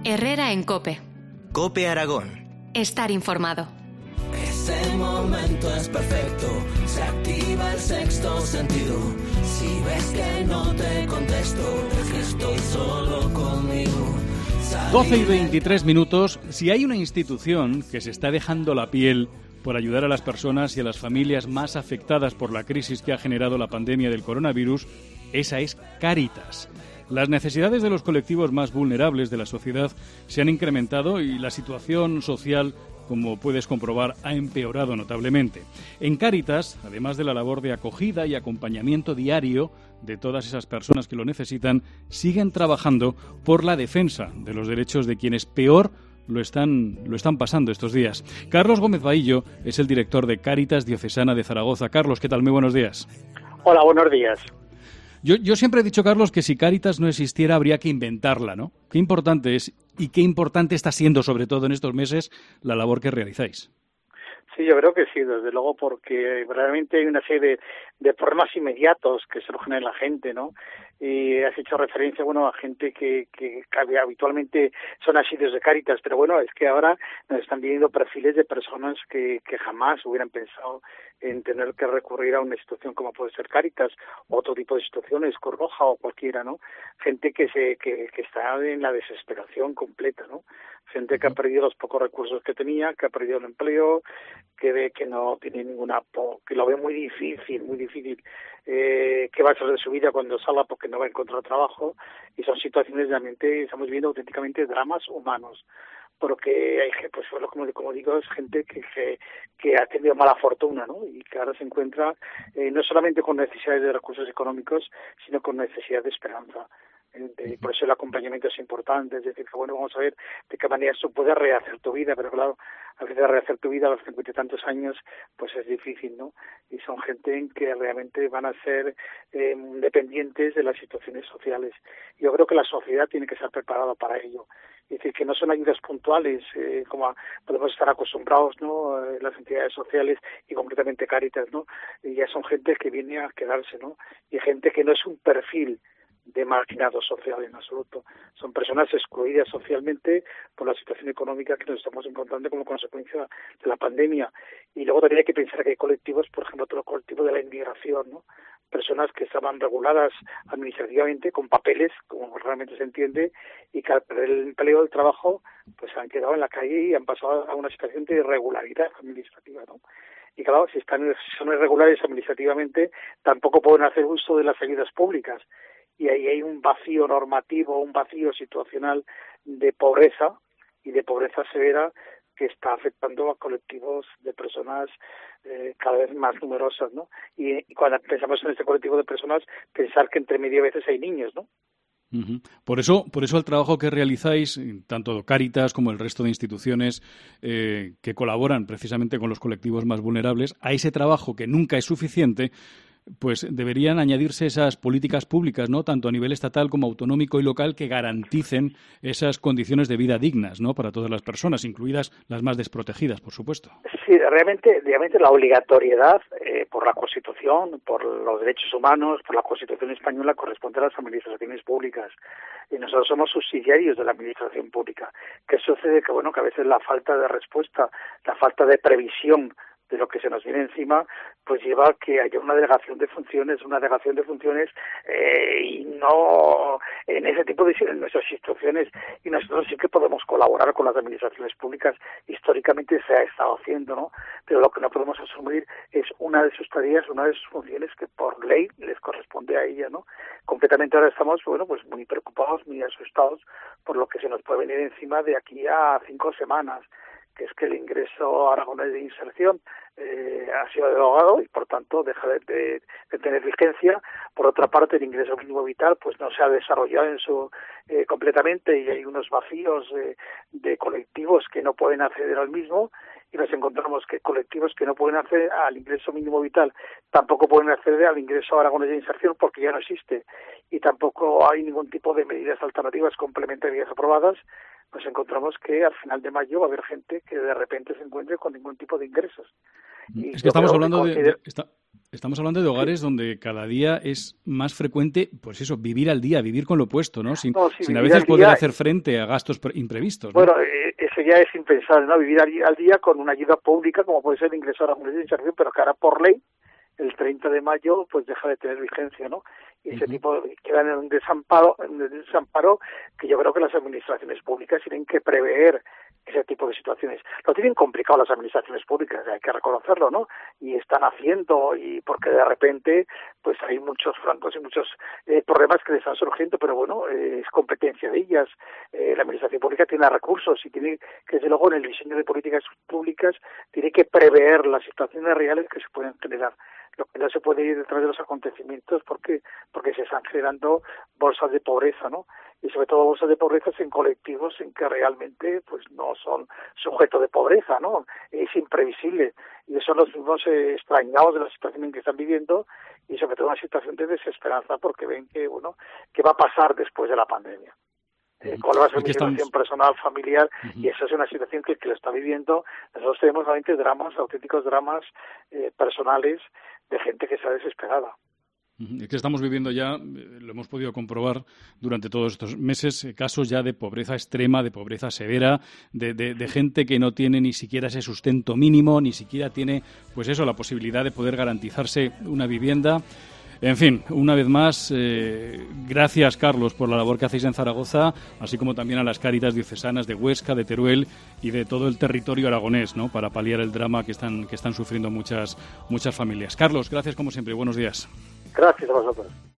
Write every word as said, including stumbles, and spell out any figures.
Herrera en COPE. COPE Aragón. Estar informado. Ese momento es perfecto, se activa el sexto sentido. Si ves que no te contesto, es que estoy solo conmigo. doce y veintitrés minutos. Si hay una institución que se está dejando la piel por ayudar a las personas y a las familias más afectadas por la crisis que ha generado la pandemia del coronavirus, esa es Cáritas. Las necesidades de los colectivos más vulnerables de la sociedad se han incrementado y la situación social, como puedes comprobar, ha empeorado notablemente. En Cáritas, además de la labor de acogida y acompañamiento diario de todas esas personas que lo necesitan, siguen trabajando por la defensa de los derechos de quienes peor lo están, lo están pasando estos días. Carlos Gómez Bahillo es el director de Cáritas Diocesana de Zaragoza. Carlos, ¿qué tal? Muy buenos días. Hola, buenos días. Yo, yo siempre he dicho, Carlos, que si Cáritas no existiera habría que inventarla, ¿no? Qué importante es y qué importante está siendo, sobre todo en estos meses, la labor que realizáis. Sí, yo creo que sí, desde luego, porque realmente hay una serie de, de problemas inmediatos que surgen en la gente, ¿no? Y has hecho referencia, bueno, a gente que, que habitualmente son asiduos de Cáritas, pero bueno, es que ahora nos están viendo perfiles de personas que, que jamás hubieran pensado en tener que recurrir a una institución como puede ser Cáritas, otro tipo de instituciones, Cruz Roja o cualquiera, ¿no? Gente que se que, que está en la desesperación completa, ¿no? Gente que ha perdido los pocos recursos que tenía, que ha perdido el empleo, que ve que no tiene ninguna, que lo ve muy difícil, muy difícil, eh, que va a ser de su vida cuando salga porque no va a encontrar trabajo, y son situaciones realmente, estamos viendo auténticamente dramas humanos, porque hay gente, pues como, como digo, es gente que, que, que ha tenido mala fortuna, ¿no? Y que ahora se encuentra eh, no solamente con necesidades de recursos económicos, sino con necesidad de esperanza. Y por eso el acompañamiento es importante, es decir, que bueno, vamos a ver de qué manera eso puede rehacer tu vida, pero claro, a veces rehacer tu vida a los cincuenta y tantos años, pues es difícil, ¿no? Y son gente que realmente van a ser eh, dependientes de las situaciones sociales. Yo creo que la sociedad tiene que estar preparada para ello. Es decir, que no son ayudas puntuales, eh, como a, podemos estar acostumbrados, ¿no? Eh, las entidades sociales y concretamente Cáritas, ¿no? Y ya son gente que viene a quedarse, ¿no? Y gente que no es un perfil de marginados social en absoluto. Son personas excluidas socialmente por la situación económica que nos estamos encontrando como consecuencia de la pandemia. Y luego también hay que pensar que hay colectivos, por ejemplo, otro colectivo de la inmigración, ¿no? Personas que estaban reguladas administrativamente con papeles, como realmente se entiende, y que al perder el empleo, el trabajo, pues han quedado en la calle y han pasado a una situación de irregularidad administrativa, ¿no? Y claro, si están si son irregulares administrativamente, tampoco pueden hacer uso de las ayudas públicas. Y ahí hay un vacío normativo, un vacío situacional de pobreza y de pobreza severa que está afectando a colectivos de personas eh, cada vez más numerosas, ¿no? Y, y cuando pensamos en este colectivo de personas, pensar que entre medio a veces hay niños, ¿no? Uh-huh. Por eso, por eso el trabajo que realizáis, tanto Cáritas como el resto de instituciones eh, que colaboran precisamente con los colectivos más vulnerables, a ese trabajo que nunca es suficiente, pues deberían añadirse esas políticas públicas, ¿no? Tanto a nivel estatal como autonómico y local, que garanticen esas condiciones de vida dignas, ¿no? Para todas las personas, incluidas las más desprotegidas, por supuesto. Sí, realmente, realmente la obligatoriedad eh, por la Constitución, por los derechos humanos, por la Constitución española corresponde a las administraciones públicas. Y nosotros somos subsidiarios de la administración pública. ¿Qué sucede? Que bueno, que a veces la falta de respuesta, la falta de previsión de lo que se nos viene encima, pues lleva a que haya una delegación de funciones, una delegación de funciones eh, y no en ese tipo de en nuestras instituciones, y nosotros sí que podemos colaborar con las administraciones públicas, históricamente se ha estado haciendo, ¿no? Pero lo que no podemos asumir es una de sus tareas, una de sus funciones que por ley les corresponde a ella, ¿no? Completamente ahora estamos, bueno, pues muy preocupados, muy asustados por lo que se nos puede venir encima de aquí a cinco semanas, que es que el ingreso aragonés de inserción eh, ha sido derogado y por tanto deja de, de, de tener vigencia. Por otra parte, el ingreso mínimo vital pues no se ha desarrollado en su eh, completamente y hay unos vacíos eh, de colectivos que no pueden acceder al mismo, y nos encontramos que colectivos que no pueden acceder al ingreso mínimo vital tampoco pueden acceder al ingreso aragonés de inserción porque ya no existe, y tampoco hay ningún tipo de medidas alternativas complementarias aprobadas. nos encontramos que al final de mayo va a haber gente que de repente se encuentre con ningún tipo de ingresos. Y es que estamos hablando de, de está, estamos hablando de hogares sí. donde cada día es más frecuente, pues eso, vivir al día, vivir con lo puesto, ¿no? Sin, no, sí, sin a veces poder día, hacer frente a gastos imprevistos, ¿no? Bueno, eh, eso ya es impensable, ¿no? Vivir al, al día con una ayuda pública, como puede ser el ingreso a la mujer de inserción, pero que ahora por ley, el treinta de mayo, pues deja de tener vigencia, ¿no? Y ese uh-huh. tipo quedan en un desamparo, en un desamparo que yo creo que las administraciones públicas tienen que prever ese tipo de situaciones. Lo tienen complicado las administraciones públicas, hay que reconocerlo, ¿no? Y están haciendo, y porque de repente pues hay muchos francos y muchos eh, problemas que les están surgiendo, pero bueno, eh, es competencia de ellas. Eh, la administración pública tiene recursos y tiene que, desde luego, en el diseño de políticas públicas, tiene que prever las situaciones reales que se pueden generar. Lo que no se puede ir detrás de los acontecimientos porque porque se están generando bolsas de pobreza, ¿no? Y sobre todo bolsas de pobreza en colectivos en que realmente pues no son sujetos de pobreza, ¿no? Es imprevisible y son los mismos eh, extrañados de la situación en que están viviendo y sobre todo una situación de desesperanza porque ven que bueno que va a pasar después de la pandemia. Eh, ¿Cuál va a ser mi situación estamos... personal, familiar? Uh-huh. Y esa es una situación que el que lo está viviendo. Nosotros tenemos realmente dramas, auténticos dramas eh, personales de gente que está desesperada. Uh-huh. Es que estamos viviendo ya, eh, lo hemos podido comprobar durante todos estos meses, eh, casos ya de pobreza extrema, de pobreza severa, de, de, de gente que no tiene ni siquiera ese sustento mínimo, ni siquiera tiene, pues eso, la posibilidad de poder garantizarse una vivienda. En fin, una vez más, eh, gracias, Carlos, por la labor que hacéis en Zaragoza, así como también a las Cáritas diocesanas de Huesca, de Teruel y de todo el territorio aragonés, ¿no?, para paliar el drama que están, que están sufriendo muchas, muchas familias. Carlos, gracias como siempre. Buenos días. Gracias a vosotros.